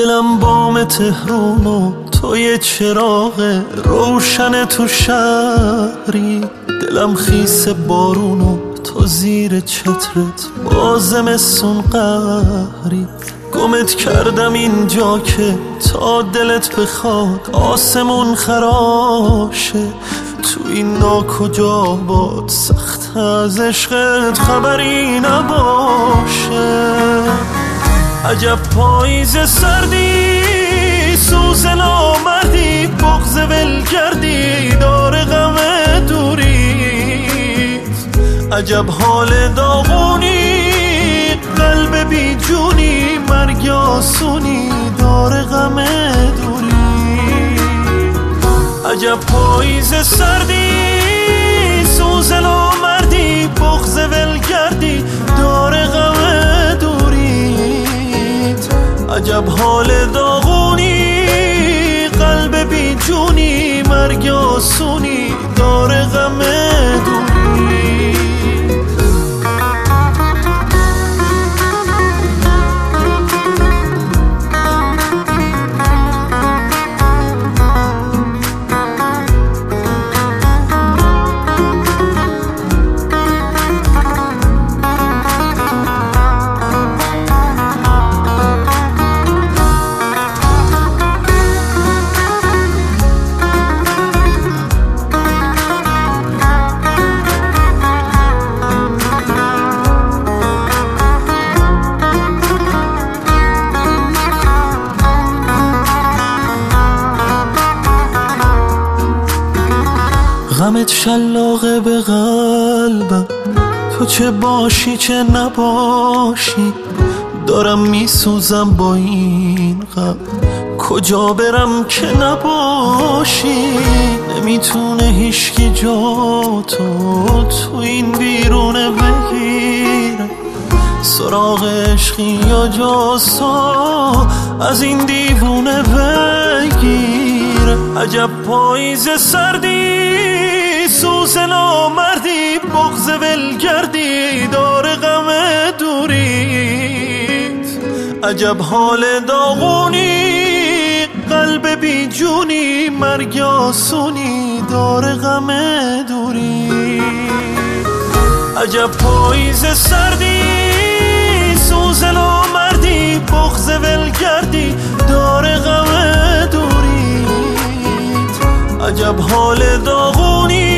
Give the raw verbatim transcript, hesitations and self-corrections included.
دلم بام تهرون و تو یه چراغ روشن تو شهری، دلم خیس بارون و تو زیر چترت با زمستون قهری. گمت کردم اینجا که تا دلت بخواد آسمون خراشه، تو این ناکجا باد سخت از عشقت خبری نباشه. عجب پاییز سردی، سوز نامردی، بغض ول کردی، دار غم دوریت. عجب حال داغونی، قلب بی جونی، مرگ آسونی، دار غم دوری. عجب پاییز سردی، سوز نامردی، بغض ول کردی، دار غم دوریت. عجب حال داغونی، قلب بی جونی، مرگ آسونی، دار غم دوری. غمت شلاقه به قلبم، تو چه باشی چه نباشی، دارم میسوزم با این غم، کجا برم که نباشی. نمیتونه هیچکی جا تو تو این بیرونه بگیره، سراغ عشقی یا جاسا از این دیوونه بگیره. عجب پاییز سردی، سوز نامردی، بغض ول کردی، دار غم دوریت. عجب حال داغونی، قلب بی جونی، مرگ آسونی، دار غم دوری. عجب پاییز سردی، سوز نامردی، بغض ول کردی، دار غم دوریت. عجب حال داغونی،